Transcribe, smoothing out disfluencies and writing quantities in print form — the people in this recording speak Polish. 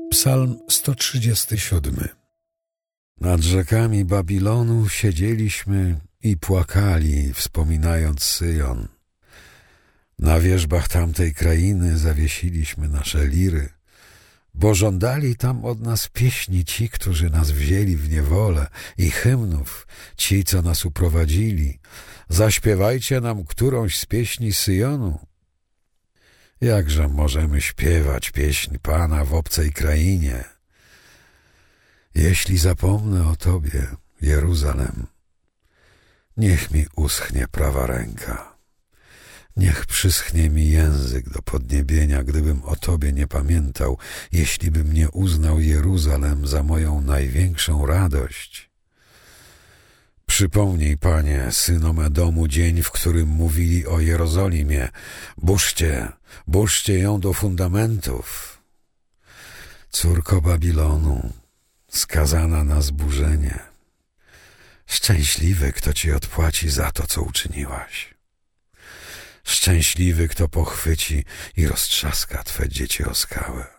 Psalm 137. Nad rzekami Babilonu siedzieliśmy i płakali, wspominając Syjon. Na wierzbach tamtej krainy zawiesiliśmy nasze liry, bo żądali tam od nas pieśni ci, którzy nas wzięli w niewolę, i hymnów ci, co nas uprowadzili. Zaśpiewajcie nam którąś z pieśni Syjonu. Jakże możemy śpiewać pieśń Pana w obcej krainie? Jeśli zapomnę o Tobie, Jeruzalem, niech mi uschnie prawa ręka. Niech przyschnie mi język do podniebienia, gdybym o Tobie nie pamiętał, jeśli bym nie uznał Jeruzalem za moją największą radość. Przypomnij, Panie, synom Edomu dzień, w którym mówili o Jerozolimie: burzcie ją do fundamentów. Córko Babilonu, skazana na zburzenie. Szczęśliwy, kto ci odpłaci za to, co uczyniłaś. Szczęśliwy, kto pochwyci i roztrzaska twe dzieci o skałę.